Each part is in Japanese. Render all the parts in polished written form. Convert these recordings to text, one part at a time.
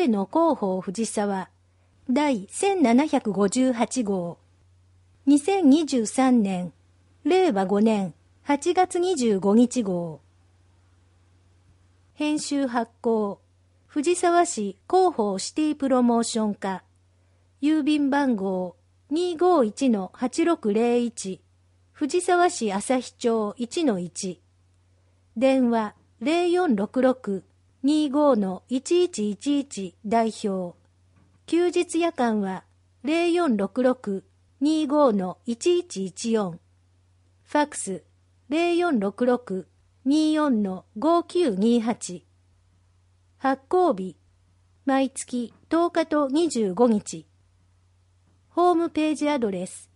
声の広報藤沢第1758号2023年令和5年8月25日号編集発行藤沢市広報シティプロモーション課郵便番号 251-8601 藤沢市旭町 1-1 電話 0466-25-1111 代表休日夜間は 0466-25-1114 ファックス 0466-24-5928 発行日毎月10日と25日ホームページアドレス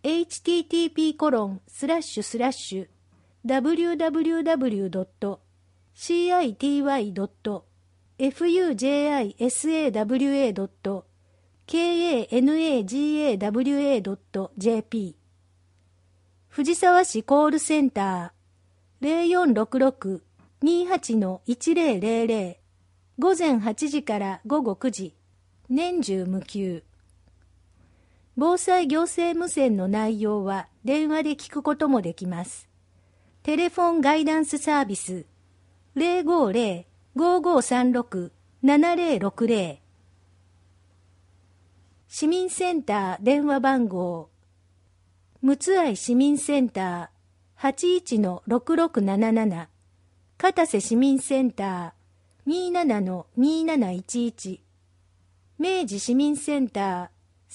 http://www.citiwa.fujisawa.kanagawa.jp 藤沢市コールセンター 0466-28-1000午前8時から午後9時年中無休防災行政無線の内容は電話で聞くこともできます。テレフォンガイダンスサービス 050-5536-7060 市民センター電話番号むつあい市民センター 81-6677 片瀬市民センター 27-2711 明治市民センター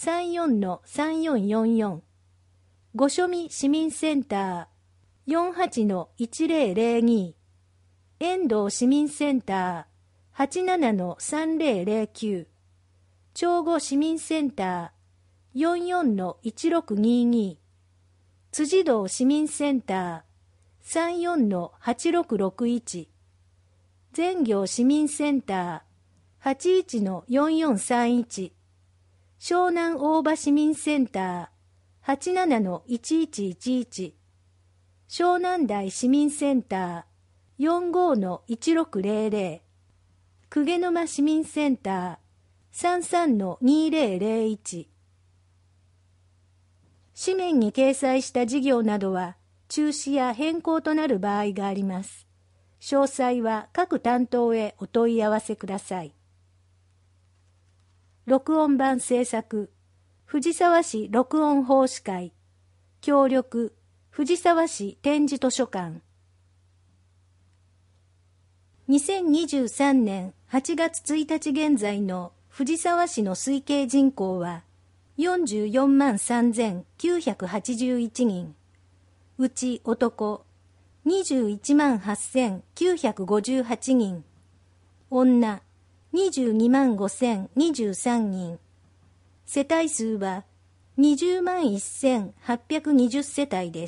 34-3444御所見市民センター 48-1002 遠藤市民センター 87-3009 長後市民センター 44-1622 辻堂市民センター 34-8661 全行市民センター 81-4431湘南大場市民センター 87-1111 湘南台市民センター 45-1600 鵠沼市民センター 33-2001紙面に掲載した事業などは中止や変更となる場合があります。詳細は各担当へお問い合わせください。録音版制作藤沢市録音奉仕会協力藤沢市展示図書館2023年8月1日現在の藤沢市の推計人口は44万3981人うち男21万8958人女22万5023人世帯数は20万1820世帯です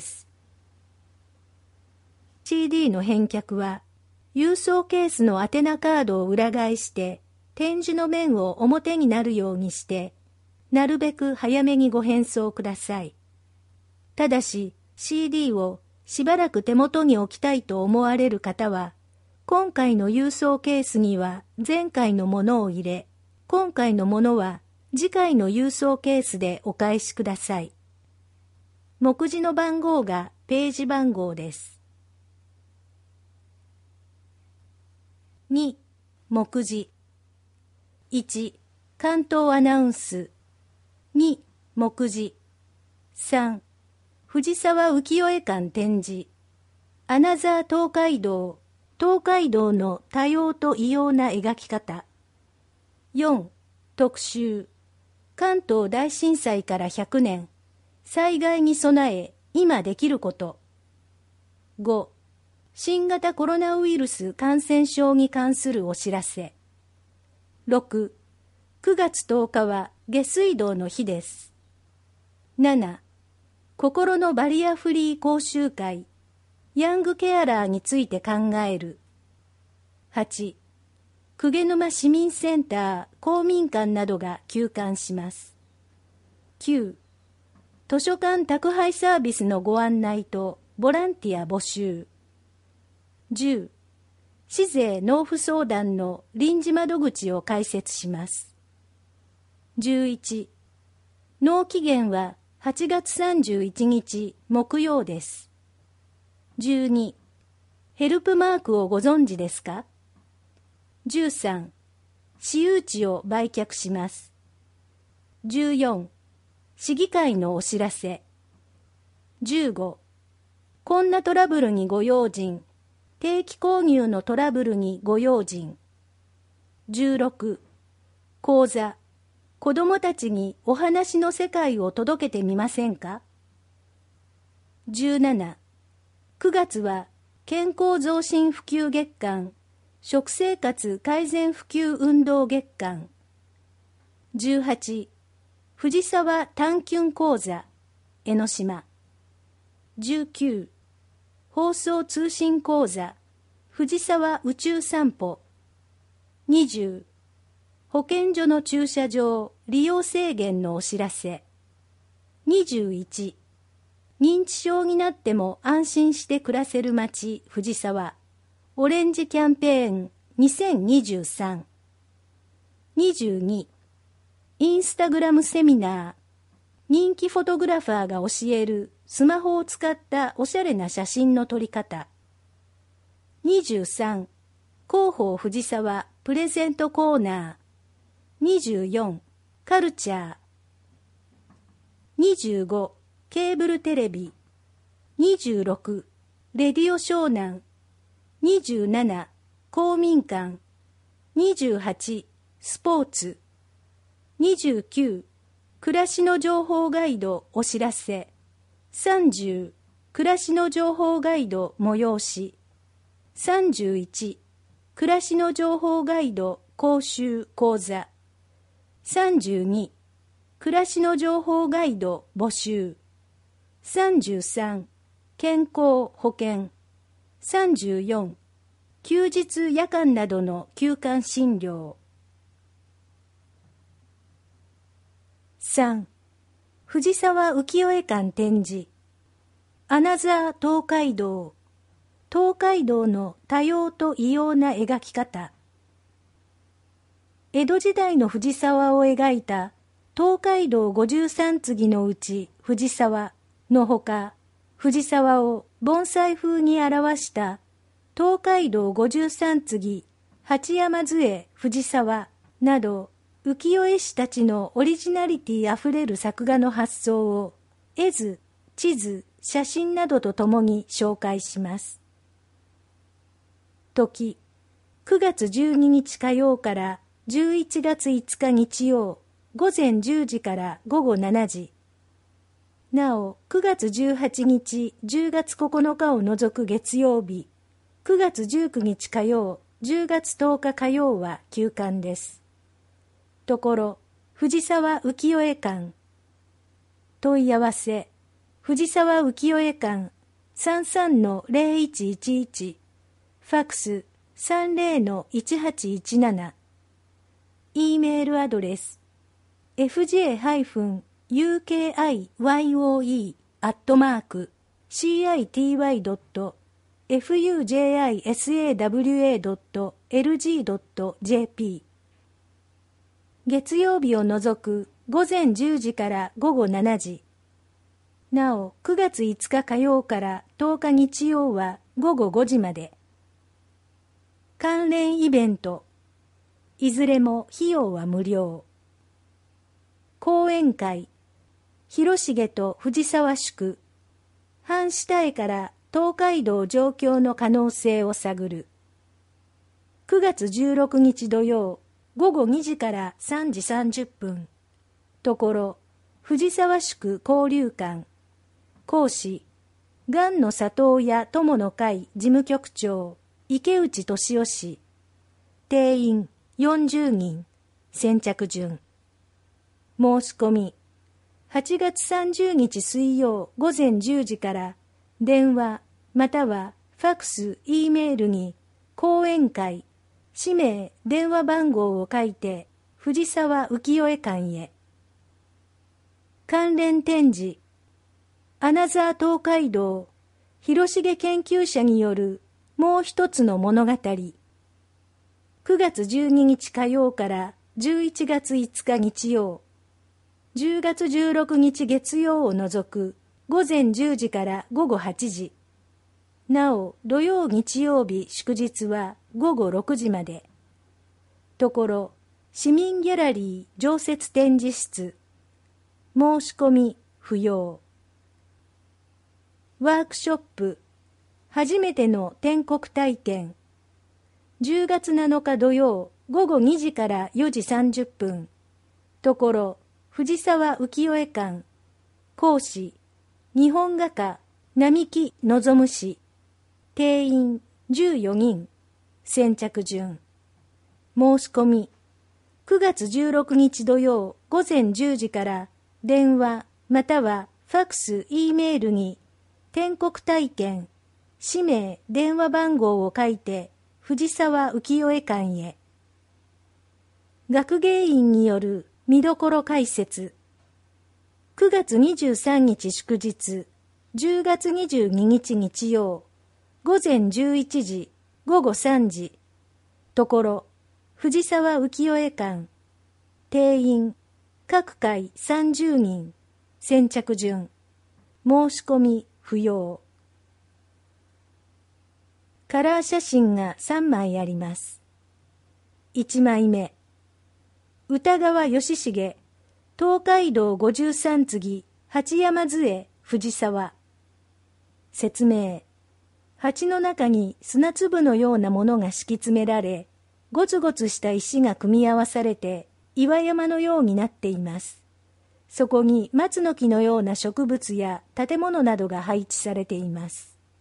。CD の返却は郵送ケースの宛名カードを裏返して展示の面を表になるようにしてなるべく早めにご返送ください。ただし CD をしばらく手元に置きたいと思われる方は今回の郵送ケースには前回のものを入れ、今回のものは次回の郵送ケースでお返しください。目次の番号がページ番号です。2. 目次 1. 関東アナウンス 2. 目次 3. 藤沢浮世絵館展示アナザー東海道東海道の多様と異様な描き方。4. 特集関東大震災から100年災害に備え今できること。5. 新型コロナウイルス感染症に関するお知らせ。6. 9月10日は下水道の日です。7. 心のバリアフリー講習会ヤングケアラーについて考える。8. 鵠沼市民センター公民館などが休館します。9. 図書館宅配サービスのご案内とボランティア募集。10. 市税納付相談の臨時窓口を開設します。11、納期限は8月31日木曜です。12、ヘルプマークをご存知ですか？ 13、私有地を売却します。14、市議会のお知らせ。15、こんなトラブルにご用心。定期購入のトラブルにご用心。16、講座。子どもたちにお話の世界を届けてみませんか？ 17、9月は健康増進普及月間、食生活改善普及運動月間。18、藤沢探究講座、江ノ島。19、放送通信講座、藤沢宇宙散歩。20、保健所の駐車場利用制限のお知らせ。21、認知症になっても安心して暮らせる街藤沢オレンジキャンペーン2023。22、インスタグラムセミナー、人気フォトグラファーが教えるスマホを使ったおしゃれな写真の撮り方。23、広報藤沢プレゼントコーナー。24、カルチャー。25、ケーブルテレビ。26、レディオ湘南。27、公民館。28、スポーツ。29、暮らしの情報ガイドお知らせ。30、暮らしの情報ガイド催し。31、暮らしの情報ガイド講習講座。32、暮らしの情報ガイド募集。33、健康保険。34、休日夜間などの休館診療。3、藤沢浮世絵館展示。アナザー東海道。東海道の多様と異様な描き方。江戸時代の藤沢を描いた東海道53次のうち藤沢のほか、藤沢を盆栽風に表した東海道53次八山杖藤沢など、浮世絵師たちのオリジナリティあふれる作画の発想を絵図、地図、写真などとともに紹介します。時、9月12日火曜から11月5日日曜、午前10時から午後7時。なお、9月18日、10月9日を除く月曜日、9月19日火曜、10月10日火曜は休館です。ところ、藤沢浮世絵館。問い合わせ、藤沢浮世絵館 33-0111、ファクス 30-1817。E メールアドレス fji-uki.fujisawa.lg.jp。 月曜日を除く午前10時から午後7時。なお、9月5日火曜から10日日曜は午後5時まで。関連イベント。いずれも費用は無料。講演会。広重と藤沢宿。阪下絵から東海道上京の可能性を探る。9月16日土曜、午後2時から3時30分。ところ、藤沢宿交流館。講師、がんの里親友の会事務局長、池内俊夫氏。定員40人。先着順。申し込み、8月30日水曜午前10時から電話またはファクス、E メールに講演会、氏名、電話番号を書いて藤沢浮世絵館へ。関連展示、アナザー東海道、広重研究者によるもう一つの物語。 9月12日火曜から11月5日日曜、10月16日月曜を除く午前10時から午後8時、なお土曜日曜日祝日は午後6時まで。ところ、市民ギャラリー常設展示室、申し込み不要。ワークショップ、初めての篆刻体験、10月7日土曜午後2時から4時30分、ところ、藤沢浮世絵館、講師、日本画家、並木望氏、定員14人、先着順。申し込み、9月16日土曜午前10時から電話またはファクス、Eメールに篆刻体験、氏名、電話番号を書いて藤沢浮世絵館へ。学芸員による見どころ解説。9月23日祝日、10月22日日曜、午前11時、午後3時。ところ、藤沢浮世絵館。定員、各回30人。先着順。申し込み不要。カラー写真が3枚あります。1枚目。歌川義重、東海道53次、八山杖、藤沢。説明。鉢の中に砂粒のようなものが敷き詰められ、ゴツゴツした石が組み合わされて岩山のようになっています。そこに松の木のような植物や建物などが配置されています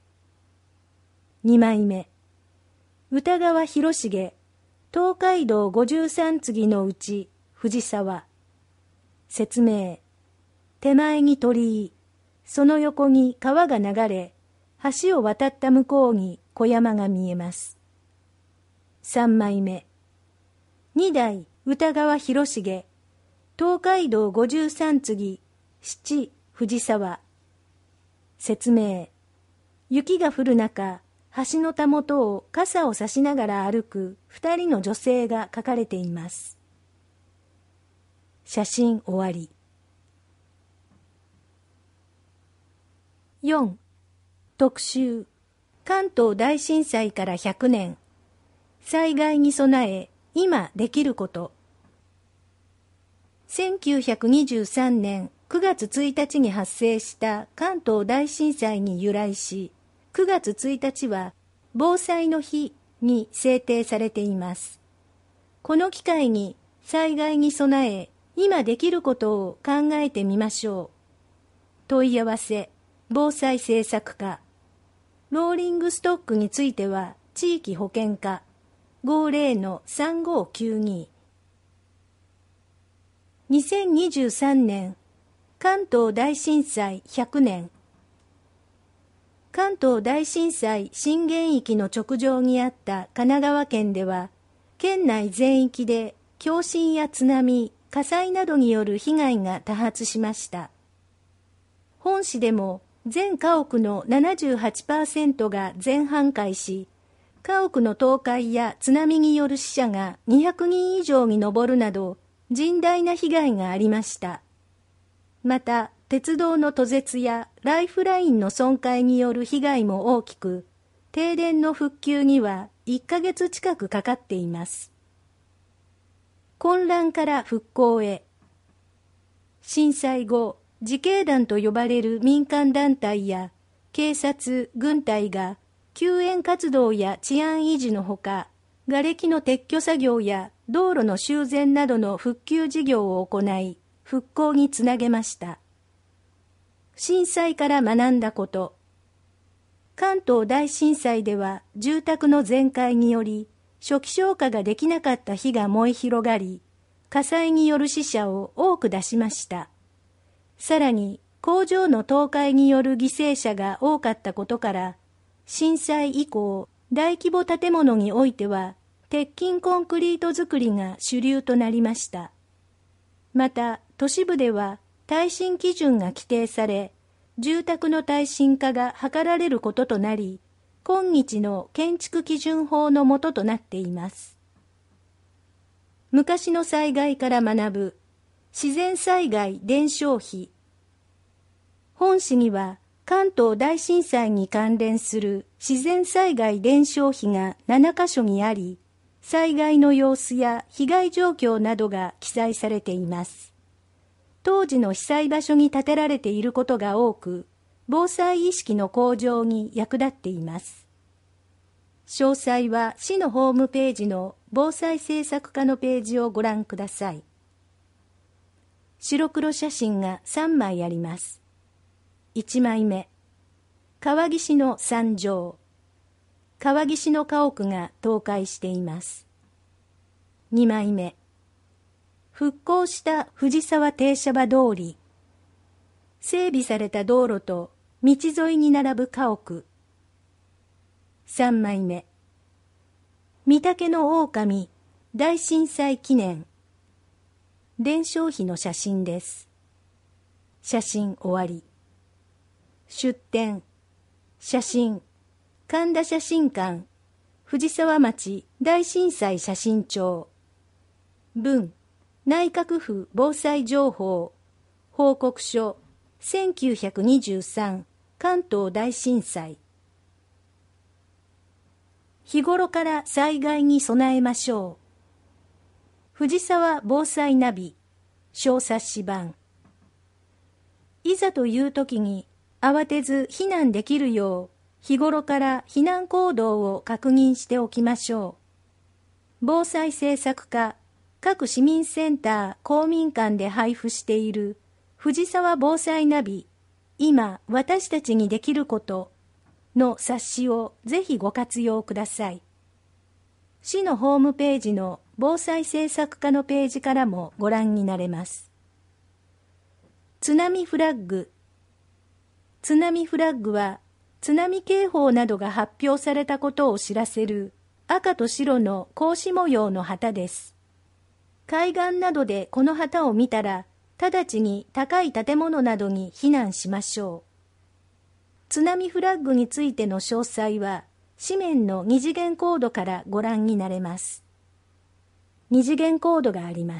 。2枚目。歌川広重、東海道53次のうち藤沢。説明。手前に鳥居、その横に川が流れ、橋を渡った向こうに小山が見えます。3枚目。二代歌川広重、東海道53次、七藤沢。説明。雪が降る中、橋のたもとを傘を差しながら歩く2人の女性が描かれています。写真終わり。4. 特集。関東大震災から100年。災害に備え、今できること。1923年9月1日に発生した関東大震災に由来し、9月1日は防災の日に制定されています。この機会に災害に備え、今できることを考えてみましょう。問い合わせ、防災政策課。ローリングストックについては地域保健課 50-3592。2023年関東大震災100年。関東大震災震源域の直上にあった神奈川県では、県内全域で共振や津波、火災などによる被害が多発しました。本市でも全家屋の 78% が全半壊し、家屋の倒壊や津波による死者が200人以上に上るなど、甚大な被害がありました。また、鉄道の途絶やライフラインの損壊による被害も大きく、停電の復旧には1ヶ月近くかかっています。混乱から復興へ。震災後、自警団と呼ばれる民間団体や警察、軍隊が救援活動や治安維持のほか、瓦礫の撤去作業や道路の修繕などの復旧事業を行い、復興につなげました。震災から学んだこと。関東大震災では住宅の全壊により、初期消火ができなかった火が燃え広がり、火災による死者を多く出しました。さらに工場の倒壊による犠牲者が多かったことから、震災以降、大規模建物においては、鉄筋コンクリート造りが主流となりました。また、都市部では耐震基準が規定され、住宅の耐震化が図られることとなり、今日の建築基準法の下となっています。 昔の災害から学ぶ自然災害伝承碑。本誌には関東大震災に関連する自然災害伝承碑が7カ所にあり、災害の様子や被害状況などが記載されています。当時の被災場所に建てられていることが多く、防災意識の向上に役立っています。詳細は市のホームページの防災政策課のページをご覧ください。白黒写真が3枚あります。1枚目、川岸の惨状。川岸の家屋が倒壊しています。2枚目、復興した藤沢停車場通り。整備された道路と道沿いに並ぶ家屋。3枚目、御嶽の狼大震災記念。伝承碑の写真です。写真終わり。出典、写真、神田写真館、藤沢町大震災写真帳。文、内閣府防災情報、報告書、1923関東大震災。日頃から災害に備えましょう。藤沢防災ナビ、小冊子版。いざという時に慌てず避難できるよう、日頃から避難行動を確認しておきましょう。防災政策課、各市民センター、公民館で配布している藤沢防災ナビ、今私たちにできることの冊子をぜひご活用ください。市のホームページの防災政策課のページからもご覧になれます。津波フラッグ。津波フラッグは津波警報などが発表されたことを知らせる赤と白の格子模様の旗です。海岸などでこの旗を見たら、直ちに高い建物などに避難しましょう。津波フラッグについての詳細は、紙面の二次元コードからご覧になれます。二次元コードがあります。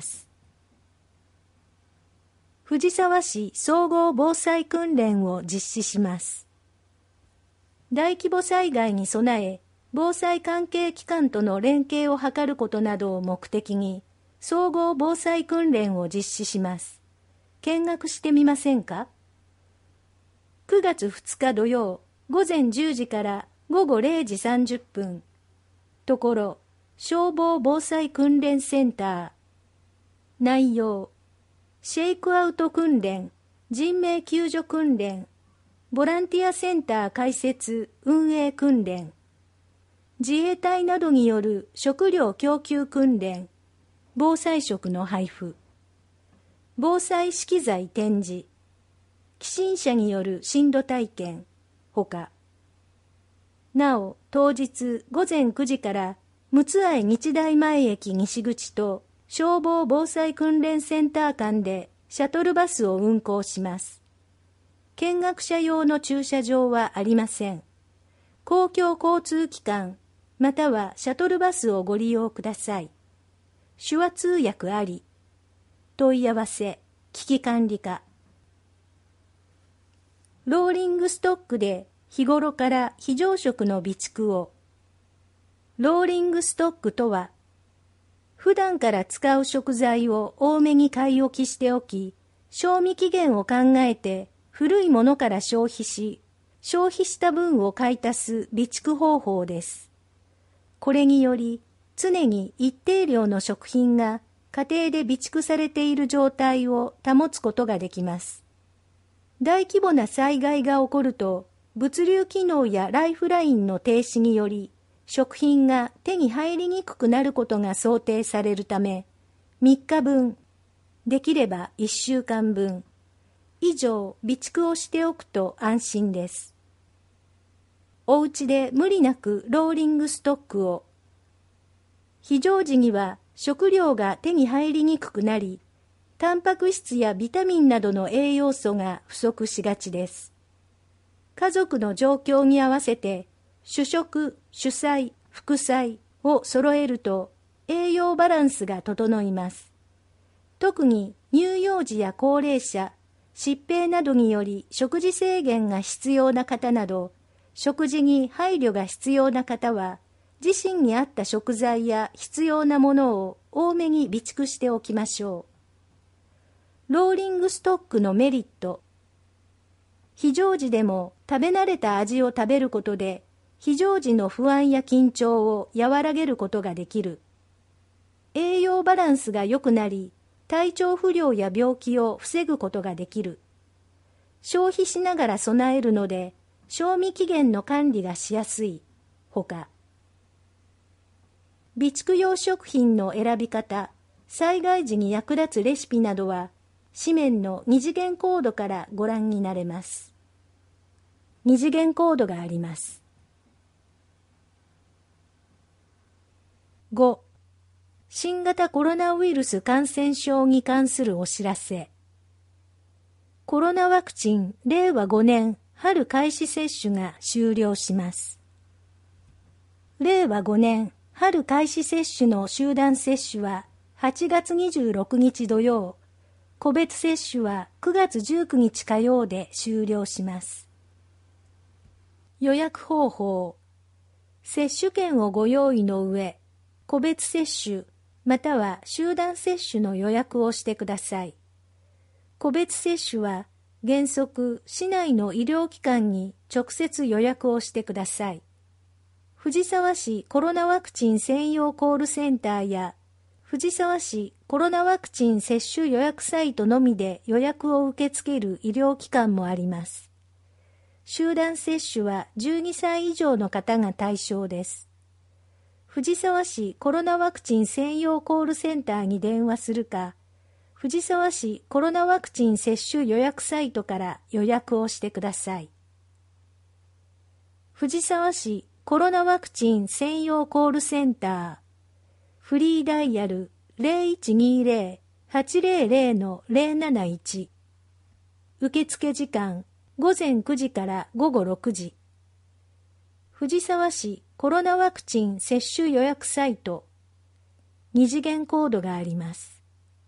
藤沢市総合防災訓練を実施します。大規模災害に備え、防災関係機関との連携を図ることなどを目的に、総合防災訓練を実施します。見学してみませんか？9月2日土曜、午前10時から午後0時30分。ところ、消防防災訓練センター。内容、シェイクアウト訓練、人命救助訓練、ボランティアセンター開設運営訓練、自衛隊などによる食料供給訓練、防災食の配布、防災資機材展示、起震者による震度体験、ほか。なお、当日午前9時から陸奥愛日大前駅西口と消防防災訓練センター間でシャトルバスを運行します。見学者用の駐車場はありません。公共交通機関、またはシャトルバスをご利用ください。手話通訳あり。問い合わせ、危機管理課。ローリングストックで日頃から非常食の備蓄を。ローリングストックとは、普段から使う食材を多めに買い置きしておき、賞味期限を考えて古いものから消費し、消費した分を買い足す備蓄方法です。これにより、常に一定量の食品が家庭で備蓄されている状態を保つことができます。大規模な災害が起こると、物流機能やライフラインの停止により、食品が手に入りにくくなることが想定されるため、3日分、できれば1週間分、以上備蓄をしておくと安心です。お家で無理なくローリングストックを。非常時には食料が手に入りにくくなり、タンパク質やビタミンなどの栄養素が不足しがちです。家族の状況に合わせて主食、主菜、副菜を揃えると栄養バランスが整います。特に乳幼児や高齢者、疾病などにより食事制限が必要な方など、食事に配慮が必要な方は、自身に合った食材や必要なものを多めに備蓄しておきましょう。ローリングストックのメリット。非常時でも食べ慣れた味を食べることで、非常時の不安や緊張を和らげることができる。栄養バランスが良くなり、体調不良や病気を防ぐことができる。消費しながら備えるので、賞味期限の管理がしやすい。ほか、備蓄用食品の選び方、災害時に役立つレシピなどは、紙面の二次元コードからご覧になれます。二次元コードがあります。5. 新型コロナウイルス感染症に関するお知らせ。コロナワクチン令和5年春開始接種が終了します。令和5年春開始接種の集団接種は8月26日土曜、個別接種は9月19日火曜で終了します。予約方法。接種券をご用意の上、個別接種または集団接種の予約をしてください。個別接種は原則市内の医療機関に直接予約をしてください。藤沢市コロナワクチン専用コールセンターや藤沢市コロナワクチン接種予約サイトのみで予約を受け付ける医療機関もあります。集団接種は12歳以上の方が対象です。藤沢市コロナワクチン専用コールセンターに電話するか、藤沢市コロナワクチン接種予約サイトから予約をしてください。藤沢市コロナワクチン専用コールセンター、フリーダイヤル 0120-800-071、受付時間午前9時から午後6時。藤沢市コロナワクチン接種予約サイト、二次元コードがあります。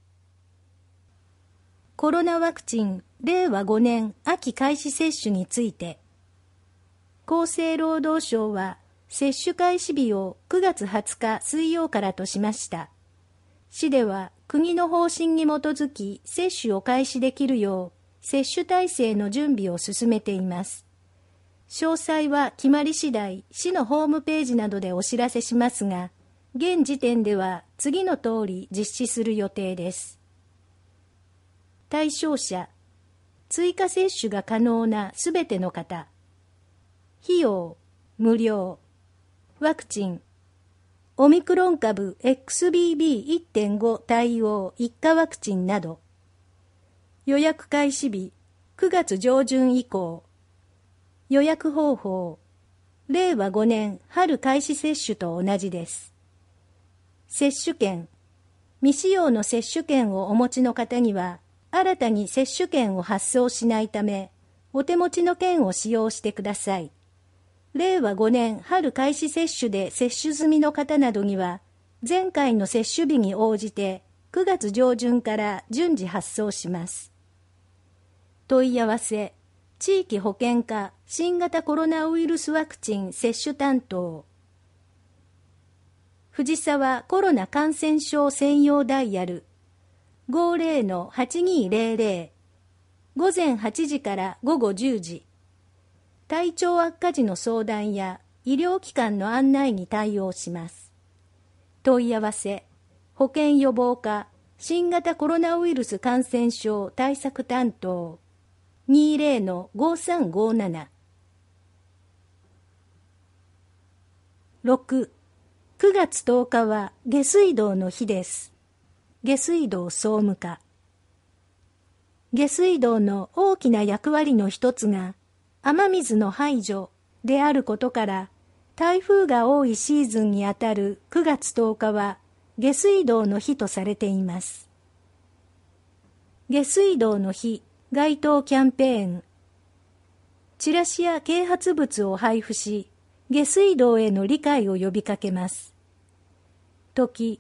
コロナワクチン令和5年秋開始接種について、厚生労働省は接種開始日を9月20日水曜からとしました。市では国の方針に基づき接種を開始できるよう接種体制の準備を進めています。詳細は決まり次第、市のホームページなどでお知らせしますが、現時点では次の通り実施する予定です。対象者、追加接種が可能なすべての方。費用、無料。ワクチン、オミクロン株 XBB.1.5 対応1価ワクチンなど。予約開始日、9月上旬以降。予約方法、令和5年春開始接種と同じです。接種券、未使用の接種券をお持ちの方には、新たに接種券を発送しないため、お手持ちの券を使用してください。令和5年春開始接種で接種済みの方などには、前回の接種日に応じて9月上旬から順次発送します。問い合わせ、地域保健課新型コロナウイルスワクチン接種担当。藤沢コロナ感染症専用ダイヤル 50-8200 午前8時から午後10時。体調悪化時の相談や医療機関の案内に対応します。問い合わせ、保健予防課新型コロナウイルス感染症対策担当 20-5357。6. 9月10日は下水道の日です。下水道総務課。下水道の大きな役割の一つが雨水の排除であることから、台風が多いシーズンにあたる9月10日は下水道の日とされています。下水道の日街頭キャンペーン。チラシや啓発物を配布し、下水道への理解を呼びかけます。時、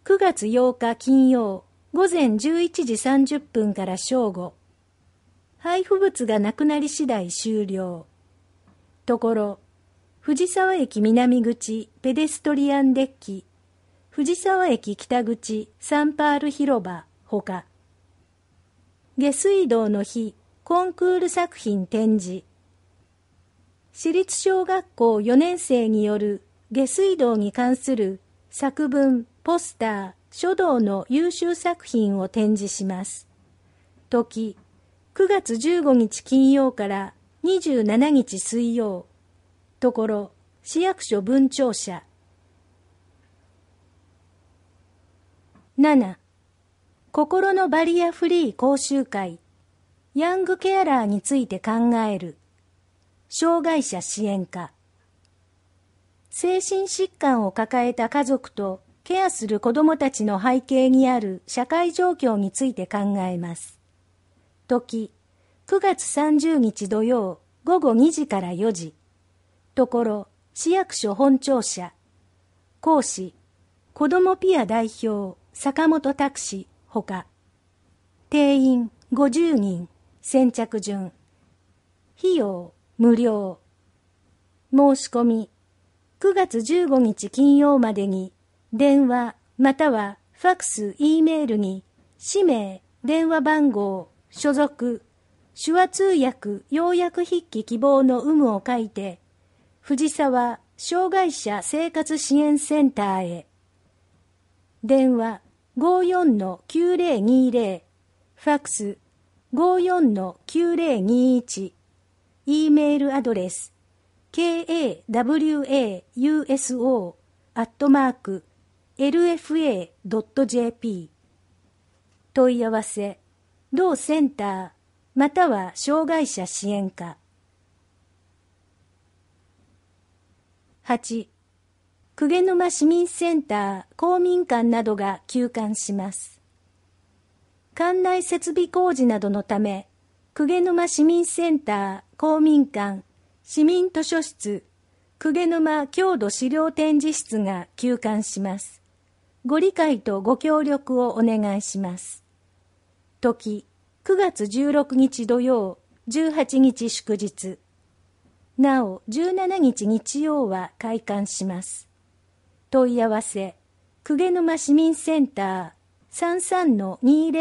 9月8日金曜午前11時30分から正午。配布物がなくなり次第終了。ところ、藤沢駅南口ペデストリアンデッキ、藤沢駅北口サンパール広場ほか。下水道の日コンクール作品展示。私立小学校4年生による下水道に関する作文、ポスター、書道の優秀作品を展示します。時、9月15日金曜から27日水曜。ところ、市役所文庁舎。7. 心のバリアフリー講習会。ヤングケアラーについて考える。障害者支援課。精神疾患を抱えた家族とケアする子どもたちの背景にある社会状況について考えます。時、9月30日土曜午後2時から4時。ところ、市役所本庁舎。講師、子どもピア代表、坂本拓司ほか。定員50人、先着順。費用無料。申し込み、9月15日金曜までに、電話またはファクス、Eメールに、氏名、電話番号、所属、手話通訳、要約筆記希望の有無を書いて、藤沢障害者生活支援センターへ。電話 54-9020、ファクス 54-9021、Eメールアドレス kawauso@lfa.jp。 問い合わせ、同センターまたは障害者支援課。8. 鵠沼市民センター公民館などが休館します。館内設備工事などのため、鵠沼市民センター公民館市民図書室鵠沼郷土資料展示室が休館します。ご理解とご協力をお願いします。時、9月16日土曜、18日祝日。なお、17日日曜は開館します。問い合わせ、鵠沼市民センター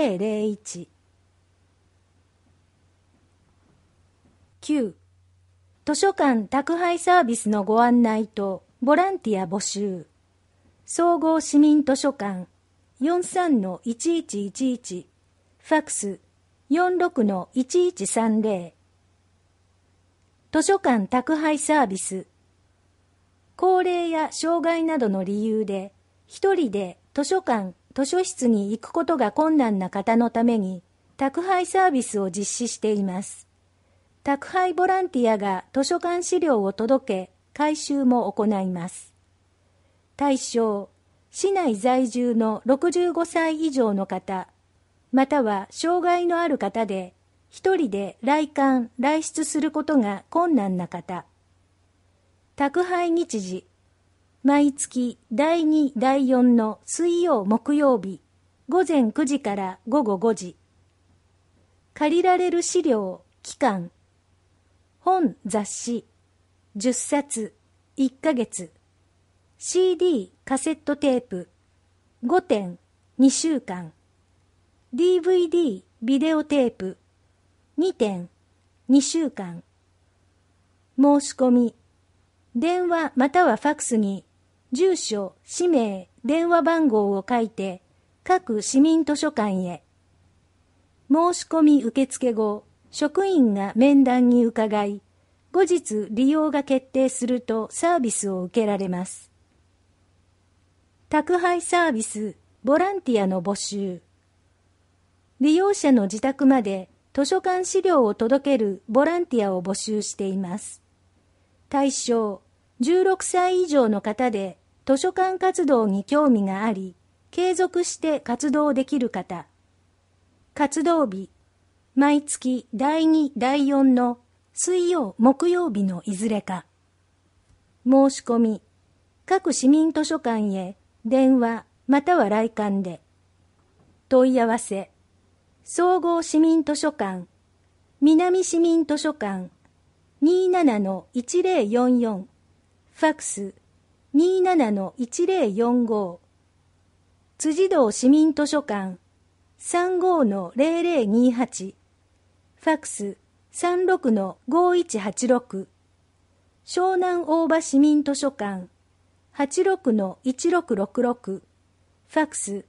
33-2001。9. 図書館宅配サービスのご案内とボランティア募集。総合市民図書館 43-1111、ファクス 46-1130。図書館宅配サービス。高齢や障害などの理由で、一人で図書館、図書室に行くことが困難な方のために、宅配サービスを実施しています。宅配ボランティアが図書館資料を届け、回収も行います。対象、市内在住の65歳以上の方、または障害のある方で、一人で来館・来出することが困難な方。宅配日時、毎月第2、第4の水曜、木曜日、午前9時から午後5時。借りられる資料、期間、本・雑誌、10冊、1ヶ月。CD、カセットテープ、5点、2週間。DVD、ビデオテープ、2点、2週間。申し込み、電話またはファクスに、住所、氏名、電話番号を書いて、各市民図書館へ。申し込み受付後、職員が面談に伺い、後日利用が決定するとサービスを受けられます。宅配サービス、ボランティアの募集。利用者の自宅まで図書館資料を届けるボランティアを募集しています。対象、16歳以上の方で図書館活動に興味があり、継続して活動できる方。活動日、毎月第2、第4の水曜、木曜日のいずれか。申し込み、各市民図書館へ電話または来館で。問い合わせ、総合市民図書館、南市民図書館 27-1044、ファックス 27-1045、辻堂市民図書館 35-0028、ファックス 36-5186、湘南大場市民図書館 86-1666、ファックス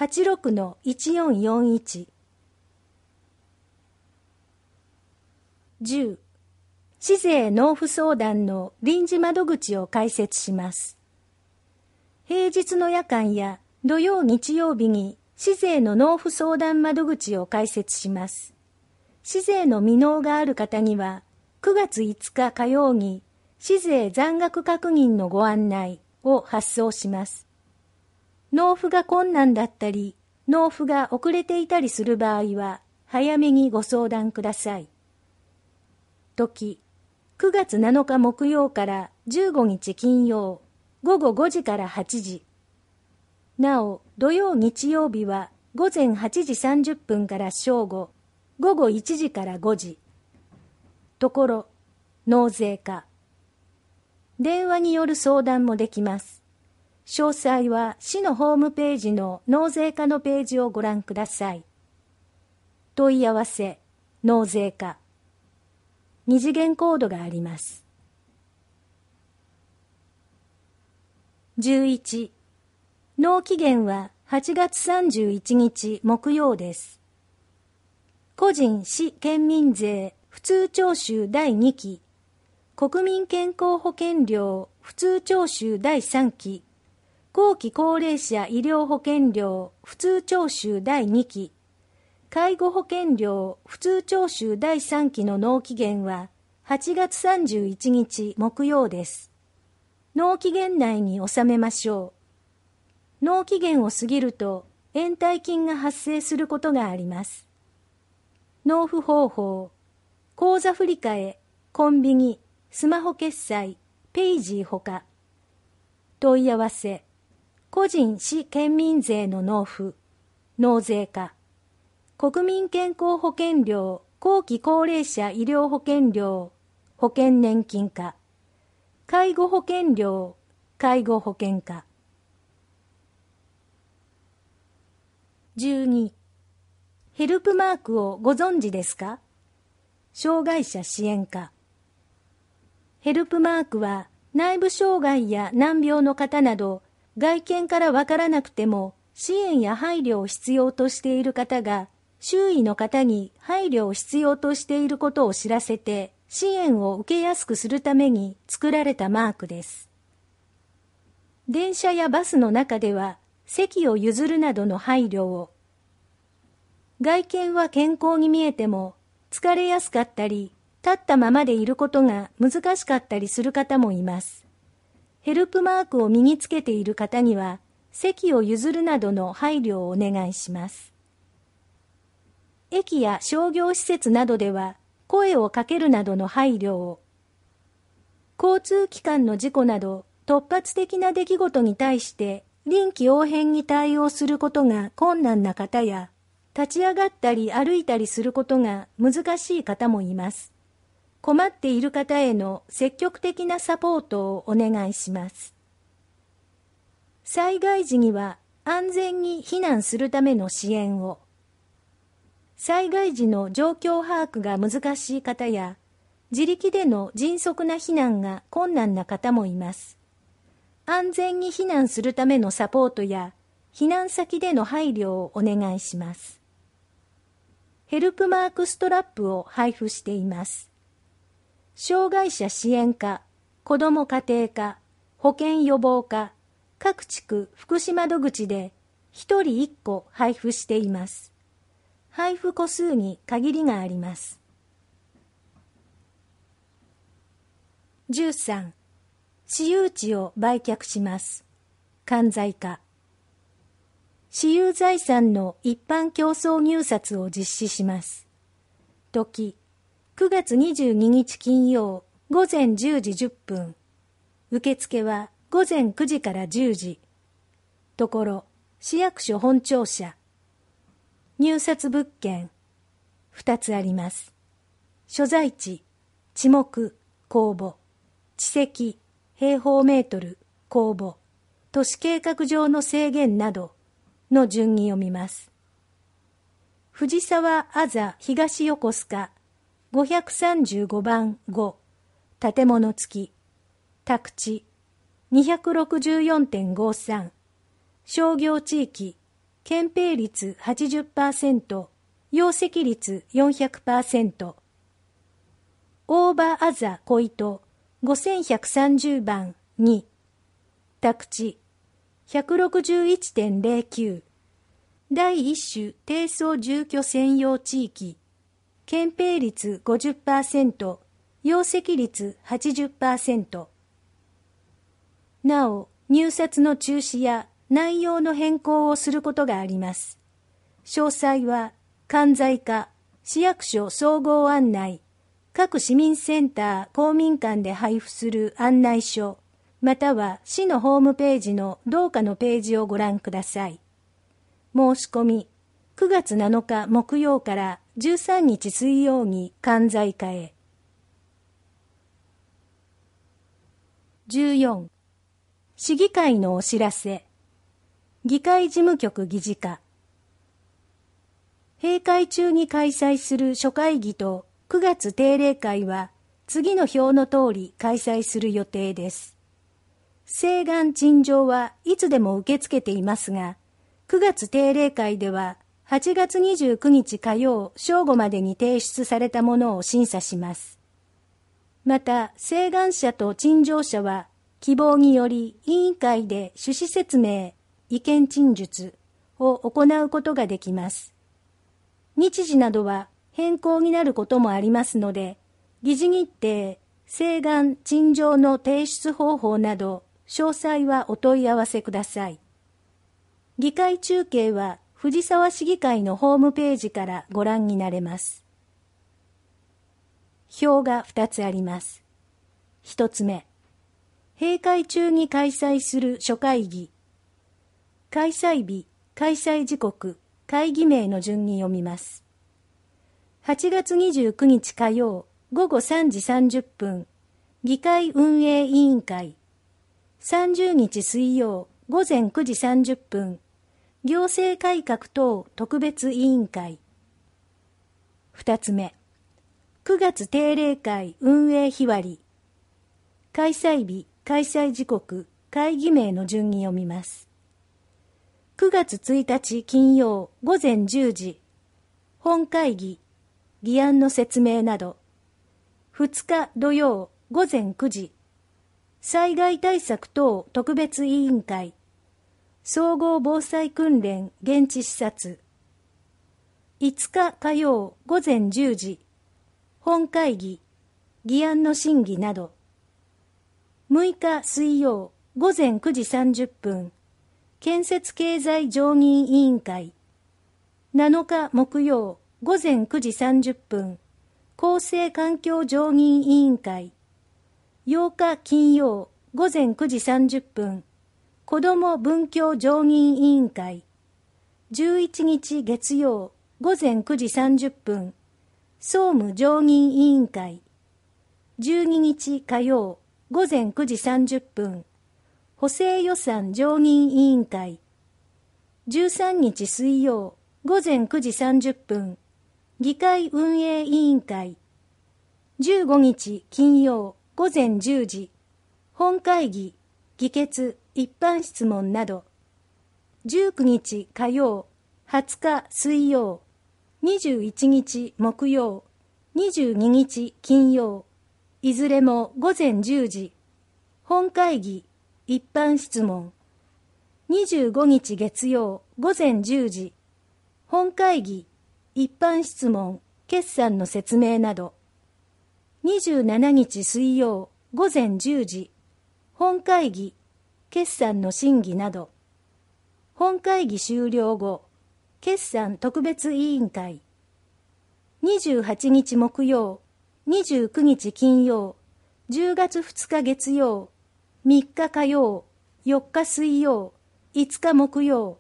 86-1441。10. 市税納付相談の臨時窓口を開設します。平日の夜間や土曜日曜日に市税の納付相談窓口を開設します。市税の未納がある方には9月5日火曜に市税残額確認のご案内を発送します。納付が困難だったり、納付が遅れていたりする場合は早めにご相談ください。時、9月7日木曜から15日金曜、午後5時から8時。なお、土曜日曜日は午前8時30分から正午、午後1時から5時。ところ、納税課。電話による相談もできます。詳細は市のホームページの納税課のページをご覧ください。問い合わせ、納税課。二次元コードがあります。11. 納期限は8月31日木曜です。個人市県民税普通徴収第2期、国民健康保険料普通徴収第3期、後期高齢者医療保険料普通徴収第2期、介護保険料普通徴収第3期の納期限は8月31日木曜です。納期限内に納めましょう。納期限を過ぎると延滞金が発生することがあります。納付方法、口座振替、コンビニ、スマホ決済、ペイジーほか。問い合わせ、個人市県民税の納付、納税課。国民健康保険料、後期高齢者医療保険料、保険年金課。介護保険料、介護保険課。12. ヘルプマークをご存知ですか？障害者支援課。ヘルプマークは内部障害や難病の方など外見からわからなくても支援や配慮を必要としている方が周囲の方に配慮を必要としていることを知らせて支援を受けやすくするために作られたマークです。電車やバスの中では席を譲るなどの配慮を。外見は健康に見えても疲れやすかったり立ったままでいることが難しかったりする方もいます。ヘルプマークを身につけている方には席を譲るなどの配慮をお願いします。駅や商業施設などでは声をかけるなどの配慮を。交通機関の事故など突発的な出来事に対して臨機応変に対応することが困難な方や立ち上がったり歩いたりすることが難しい方もいます。困っている方への積極的なサポートをお願いします。災害時には安全に避難するための支援を。災害時の状況把握が難しい方や、自力での迅速な避難が困難な方もいます。安全に避難するためのサポートや、避難先での配慮をお願いします。ヘルプマークストラップを配布しています。障害者支援課、子ども家庭課、保健予防課、各地区福祉窓口で1人1個配布しています。配布個数に限りがあります。13. 私有地を売却します。管財課。私有財産の一般競争入札を実施します。時、9月22日金曜午前10時10分。受付は午前9時から10時。ところ、 市役所本庁舎。入札物件、2つあります。所在地、地目、公募。地積、平方メートル、公募。都市計画上の制限などの順に読みます。藤沢あざ東横須賀535番5、建物付き、宅地 264.53、商業地域、建蔽率 80%、容積率 400%。大場あざ小糸5130番2、宅地 161.09、第一種低層住居専用地域、建蔽率 50%、容積率 80%。なお、入札の中止や内容の変更をすることがあります。詳細は、関西課、市役所総合案内、各市民センター、公民館で配布する案内書、または市のホームページの同課のページをご覧ください。申し込み、9月7日木曜から13日水曜に関西課へ。14、市議会のお知らせ。議会事務局議事課。閉会中に開催する初会議と9月定例会は次の表の通り開催する予定です。請願陳情はいつでも受け付けていますが、9月定例会では8月29日火曜正午までに提出されたものを審査します。また、請願者と陳情者は希望により委員会で趣旨説明、意見陳述を行うことができます。日時などは変更になることもありますので、議事日程、請願陳情の提出方法など、詳細はお問い合わせください。議会中継は藤沢市議会のホームページからご覧になれます。表が2つあります。1つ目、閉会中に開催する初会議。開催日、開催時刻、会議名の順に読みます。8月29日火曜午後3時30分、議会運営委員会。30日水曜午前9時30分、行政改革等特別委員会。2つ目、9月定例会運営日割り。開催日、開催時刻、会議名の順に読みます。9月1日金曜午前10時、本会議、議案の説明など。2日土曜午前9時、災害対策等特別委員会、総合防災訓練現地視察。5日火曜午前10時、本会議、議案の審議など。6日水曜午前9時30分、建設経済常任委員会。7日木曜午前9時30分、公正環境常任委員会。8日金曜午前9時30分、子ども文教常任委員会。11日月曜午前9時30分、総務常任委員会。12日火曜午前9時30分、補正予算常任委員会。13日水曜午前9時30分、議会運営委員会。15日金曜午前10時、本会議、議決、一般質問など。19日火曜、20日水曜、21日木曜、22日金曜、いずれも午前10時、本会議、一般質問。25日月曜午前10時、本会議、一般質問、決算の説明など。27日水曜午前10時、本会議、決算の審議など。本会議終了後、決算特別委員会。28日木曜、29日金曜、10月2日月曜、3日火曜、4日水曜、5日木曜、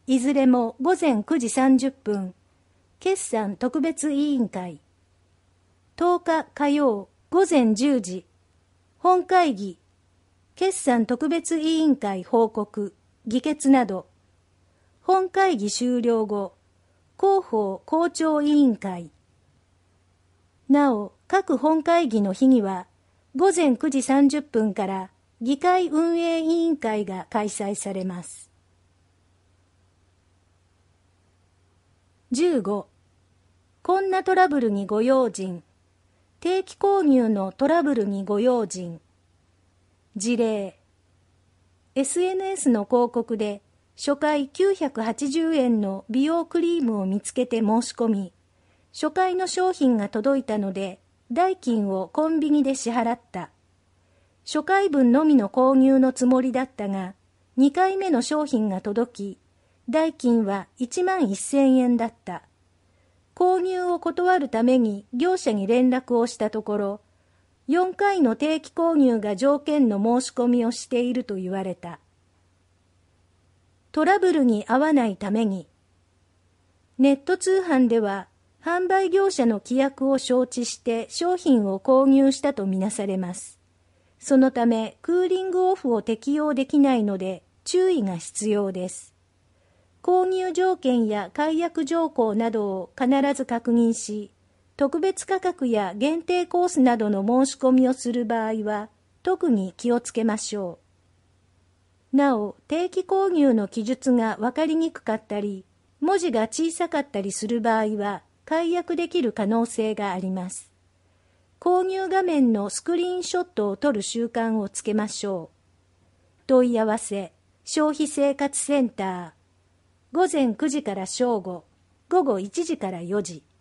いずれも午前9時30分、決算特別委員会。10日火曜午前10時、本会議、決算特別委員会報告、議決など。本会議終了後、広報校長委員会。なお、各本会議の日には、午前9時30分から議会運営委員会が開催されます。15. こんなトラブルにご用心。定期購入のトラブルにご用心。事例。SNS の広告で初回980円の美容クリームを見つけて申し込み、初回の商品が届いたので、代金をコンビニで支払った。初回分のみの購入のつもりだったが、2回目の商品が届き、代金は11,000円だった。購入を断るために業者に連絡をしたところ、4回の定期購入が条件の申し込みをしていると言われた。トラブルに遭わないために、ネット通販では販売業者の規約を承知して商品を購入したとみなされます。そのためクーリングオフを適用できないので注意が必要です。購入条件や解約条項などを必ず確認し、特別価格や限定コースなどの申し込みをする場合は特に気をつけましょう。なお、定期購入の記述が分かりにくかったり、文字が小さかったりする場合は解約できる可能性があります。購入画面のスクリーンショットを撮る習慣をつけましょう。問い合わせ、消費生活センター。午前9時から正午、午後1時から4時。